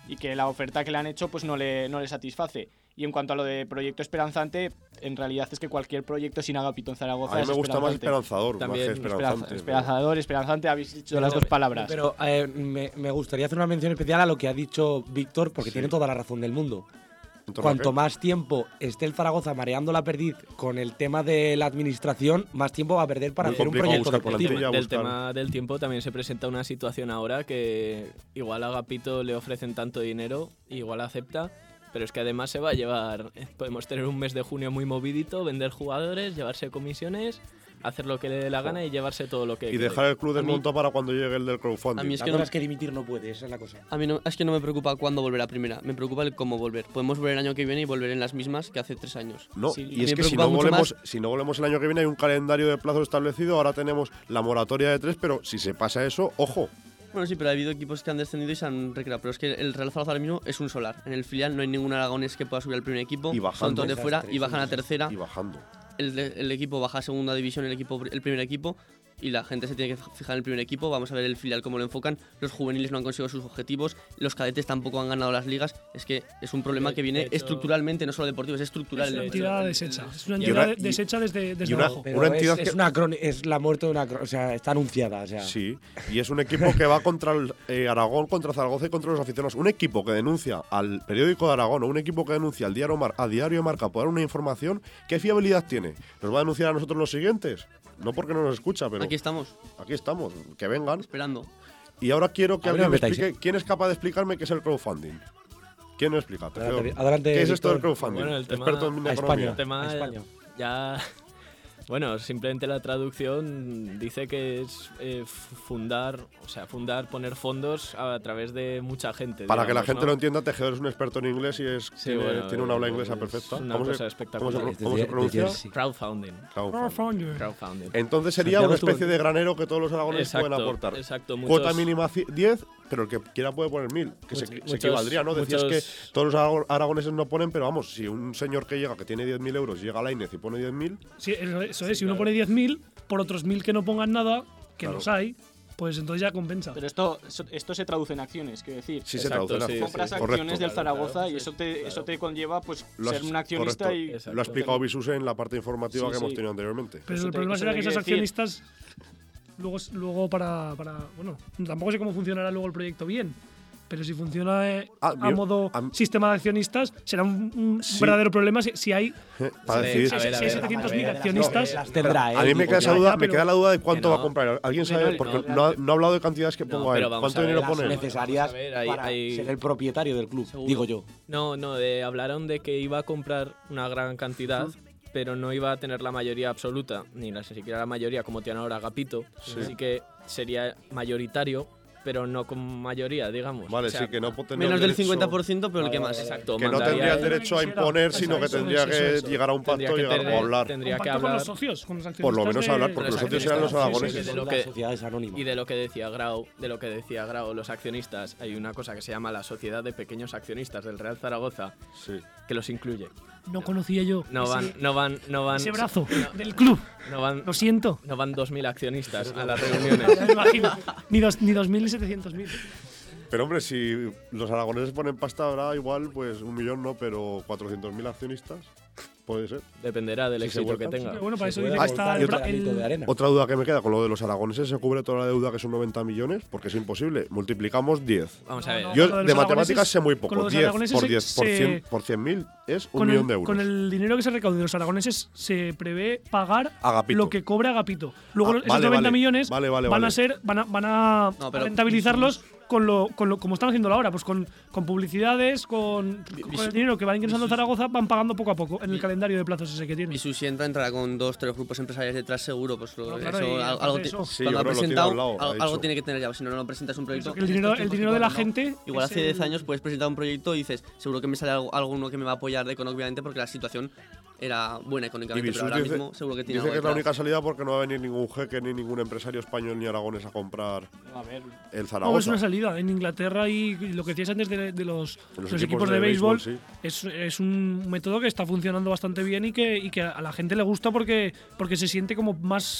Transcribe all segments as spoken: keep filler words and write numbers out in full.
y que la oferta que le han hecho pues no le, no le satisface. Y en cuanto a lo de proyecto esperanzante, en realidad es que cualquier proyecto sin Agapito en Zaragoza A mí es me gusta más esperanzante. esperanzador, También más que esperanzante. Esperanzador, esperanzante, habéis dicho Pero- las dos palabras. Pero eh, me, me gustaría hacer una mención especial a lo que ha dicho Víctor, porque Sí. tiene toda la razón del mundo. ¿En torno a Cuanto qué? más tiempo esté el Zaragoza mareando la perdiz con el tema de la administración, más tiempo va a perder para Muy hacer un complicado proyecto buscar deportivo. plantilla. Del buscar. tema del tiempo también se presenta una situación ahora que igual a Agapito le ofrecen tanto dinero, igual acepta, pero es que además se va a llevar, podemos tener un mes de junio muy movidito, vender jugadores, llevarse comisiones, hacer lo que le dé la gana y llevarse todo lo que Y quede. dejar el club A mí- desmontado para cuando llegue el del crowdfunding. A mí es La que cosa no, es que dimitir no puede, esa es la cosa. a mí no, es que no me preocupa cuándo volver a primera, me preocupa el cómo volver. Podemos volver el año que viene y volver en las mismas que hace tres años. No, Sí, y es me que si preocupa no, mucho volvemos, más- si no volvemos el año que viene hay un calendario de plazos establecido, ahora tenemos la moratoria de tres, pero si se pasa eso, ojo. Bueno, sí, pero ha habido equipos que han descendido y se han recreado. Pero es que el Real Zaragoza ahora mismo es un solar. En el filial no hay ningún aragonés que pueda subir al primer equipo. Y Son bajando. todos de fuera y bajan a tercera. Y bajando. El, de- el equipo baja a segunda división, el, equipo, el primer equipo. Y la gente se tiene que fijar en el primer equipo. Vamos a ver el filial cómo lo enfocan. Los juveniles no han conseguido sus objetivos. Los cadetes tampoco han ganado las ligas. Es que es un problema De- que viene de hecho- estructuralmente, no solo deportivo, es estructural. Es una el- entidad el- deshecha. Es una y entidad una- de- y- deshecha desde, desde y una- abajo. Pero Una es, entidad es que- una croni- es la muerte de una cro- o sea, está anunciada, o sea. Sí, y es un equipo que va contra el, eh, Aragón, contra Zaragoza y contra los aficionados. Un equipo que denuncia al periódico de Aragón o un equipo que denuncia al diario, Mar- a diario Marca por dar una información, ¿qué fiabilidad tiene? ¿Nos va a denunciar a nosotros los siguientes? No porque no nos escucha, pero Aquí estamos, aquí estamos, que vengan. esperando. Y ahora quiero que A mí no alguien me me metáis, explique quién es capaz de explicarme qué es el crowdfunding. ¿Quién me explica? Te Adelante, pido. adelante, ¿Qué es esto del Víctor. crowdfunding? Bueno, el tema- Experto en A economía. El tema A España. ya bueno, simplemente la traducción dice que es eh, fundar, o sea, fundar, poner fondos a, través de mucha gente. Para que la digamos, gente ¿no? lo entienda, Tejedor es un experto en inglés y es, Sí, tiene, bueno, tiene una habla eh, inglesa es perfecta. una ¿Cómo se- cosa ¿Cómo se, espectacular. pro- Es de cómo se Jer- de pronuncia? Jersey. Crowdfunding. Crowdfunding. Crowdfunding. Entonces sería Santiago una estuvo- especie de granero que todos los aragoneses Exacto, pueden aportar. exacto, Cuota muchos- mínima ci- diez, pero el que quiera puede poner mil, que se, Muchos- se equivaldría, ¿no? Decías muchos- que todos los arago- aragoneses no ponen, pero vamos, si un señor que llega, que tiene diez mil euros, llega a la Inez y pone diez mil, Sí, eso es, eso es, si uno pone diez mil, por otros mil que no pongan nada, que Claro. los hay, pues entonces ya compensa. Pero esto, eso- esto se traduce en acciones, quiero decir. sí se Exacto, traduce en sí, acción. Compras sí, acciones Correcto. del Zaragoza Claro, y sí, eso te, claro. eso te conlleva pues Lo has- ser un accionista correcto. y. Exacto. Lo ha explicado Bisuse en la parte informativa Sí, que hemos sí. tenido anteriormente. Pero eso el te- problema eso será te que esos quiere decir- accionistas luego, luego para, para. Bueno, tampoco sé cómo funcionará luego el proyecto bien. Pero si funciona eh, Ah, a yo- modo a mí- sistema de accionistas, será un, un Sí. verdadero problema si, si hay Para Sí, decidir. a ver, a si hay ver, setecientos mil a ver, accionistas. Las tendrá, ¿eh? A mí me Digo, queda esa ya. duda, ya, me pero- queda la duda de cuánto Que no. va a comprar. ¿Alguien Pero sabe? no, Porque no, no, ha, no ha hablado de cantidades que No, pongo a él. pero vamos ¿Cuánto a ver, dinero las pone? neces- necesarias Vamos a ver, hay- para hay- ser el propietario del club, Seguro. digo yo. No, no, de, hablaron de que iba a comprar una gran cantidad, pero no iba a tener la mayoría absoluta, ni la, siquiera la mayoría como tiene ahora Agapito. Así que sería mayoritario, pero no con mayoría, digamos. Vale, O sea, sí, que no puede tener Menos del derecho- cincuenta por ciento, pero el que más. Exacto, Que no mandaría tendría él- derecho a Quisiera. imponer, sino que Eso, tendría eso, que eso. llegar a un pacto Tendría que y llegar tener- o hablar. tendría que Compacto con los hablar. socios, con los accionistas. Por lo menos de- hablar, porque los Los socios serán los accionistas, aragoneses. sí, sí, de lo Las que- sociedades anónimas. Y de lo que decía Grau, de lo que decía Grau, los accionistas, hay una cosa que se llama la Sociedad de Pequeños Accionistas del Real Zaragoza, Sí. que los incluye. No conocía yo No ese, van, no van, no van, ese brazo del club. no van, Lo siento. no van dos mil accionistas a las reuniones. Ya me imagino. Ni dos ni dos mil ni setecientos mil. Pero hombre, si los aragoneses ponen pasta ahora, igual, pues un millón no, pero cuatrocientos mil accionistas, puede ser. Dependerá del Si se éxito que vuelcan. tenga. Pero bueno, para eso Se dice puede que está aportar el, y un bra- granito el- de arena. Otra duda que me queda, con lo de los aragoneses se cubre toda la deuda, que son noventa millones, porque es imposible. Multiplicamos diez. Vamos a ver. No, no, Yo con lo de de los matemáticas aragoneses- sé muy con poco. los diez aragoneses por se- diez por se- cien por cien mil es un con millón el, de euros. con el dinero que se recaude de los aragoneses se prevé pagar Agapito. lo que cobre Agapito. Luego Ah, esos vale, noventa vale. millones Vale, vale, van vale. a ser van a, van a No, pero- rentabilizarlos con lo, con lo como están haciendo ahora, pues con, con publicidades, con, con el dinero que van ingresando a Zaragoza, van pagando poco a poco en el calendario de plazos ese que tienen. Y su sienta entrará con dos, tres grupos empresariales detrás seguro, pues lo- No, claro, eso, y al- aparte algo de ti- eso- Sí, cuando yo ha creo que lo tiene presentado, al lado, al- ha algo dicho. tiene que tener ya, si no, no presentas un proyecto. Eso, que el en dinero, estos el tiempos dinero que de la corren, ¿no? gente. Igual es hace diez el- años puedes presentar un proyecto y dices, seguro que me sale algo, alguno que me va a apoyar económicamente porque la situación era buena Y económicamente, Bisús pero ahora dice, mismo seguro que tiene dice algo que es la detrás. única salida porque no va a venir ningún jeque ni ningún empresario español ni aragones a comprar A ver, el No, es Zaragoza. una salida. En Inglaterra y lo que decías antes de, de los, Los los equipos equipos, de de, béisbol, béisbol, es, es un método que está funcionando bastante bien y que, y que a la gente le gusta porque, porque se siente como más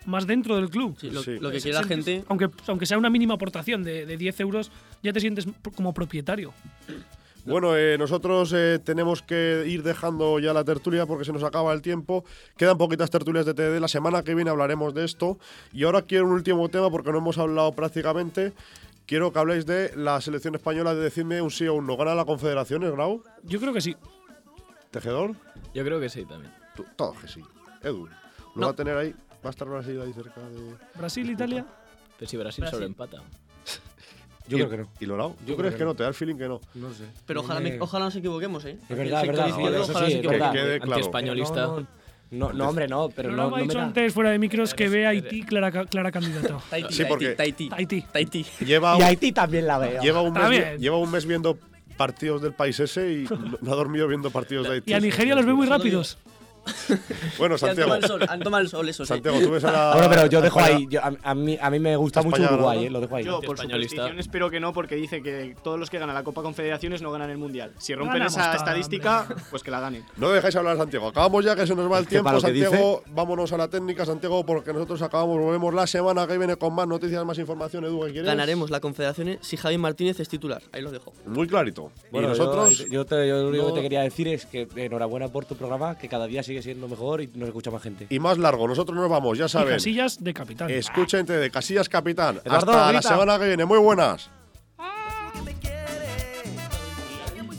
más dentro del club. Sí, lo, Sí. lo que Es- quiere la es- gente. Aunque, aunque sea una mínima aportación de, de diez euros, ya te sientes como propietario. Bueno, eh, nosotros eh, tenemos que ir dejando ya la tertulia porque se nos acaba el tiempo. Quedan poquitas tertulias de T D. La semana que viene hablaremos de esto. Y ahora quiero un último tema porque no hemos hablado prácticamente. Quiero que habléis de la selección española, de decirme un sí o un no. ¿Gana la Confederaciones, Grau? Yo creo que sí. ¿Tejedor? Yo creo que sí también. Tú- todos que sí. Edu, lo No. va a tener ahí. Va a estar Brasil ahí cerca de. Brasil, Italia. Pero si Brasil, Brasil. solo empata. Yo ¿Y- creo que no. ¿Y Lorao? Yo ¿Tú creo crees que que no? no. Te da el feeling que no. No sé. Pero No ojalá, me- me- ojalá nos equivoquemos, ¿eh? Es verdad, El es verdad. sector izquierdo, Eso ojalá sí, nos es equivoquemos. verdad. Que quede claro. Antiespañolista. No, no, no, no, hombre, no, pero Pero no, no, no ha me dicho da. antes, fuera de micros, que Eres- ve a eres- Haití clara, clara candidata. Tahití, Sí, porque- Tahití, Haití. Tahití. Lleva Y un, Haití también la veo. lleva, un mes, También. vi- lleva un mes viendo partidos del país ese y no, no ha dormido viendo partidos de Haití. Y a Nigeria los ve muy rápidos. Bueno, Sí, han Santiago. tomado el sol, han tomado el sol, eso sí. Santiago, tú ves a la. Bueno, pero yo dejo España- ahí. yo- a, a mí, a mí me gusta mucho España Uruguay, ganando. eh, lo dejo ahí. Yo, por Españolista. superstición, espero que no, porque dice que todos los que ganan la Copa Confederaciones no ganan el Mundial. Si rompen Ganamos esa toda, estadística, pues que la ganen. No dejáis hablar a Santiago. Acabamos ya, que se nos va el que tiempo. para lo que Santiago, vámonos a la técnica, Santiago, porque nosotros acabamos. Volvemos la semana que viene con más noticias, más información. Edu, ¿qué quieres? Ganaremos la Confederación si Javi Martínez es titular. Ahí lo dejo. Muy clarito. Bueno, y nosotros. yo, yo, te- yo lo único no- que te quería decir es que enhorabuena por tu programa, que cada día sigue siendo mejor y nos escucha más gente. Y más largo. Nosotros nos vamos, ya Y saben. Casillas de capitán. Escuchen de Casillas Capitán. Eduardo, Hasta la grita. semana que viene. Muy buenas.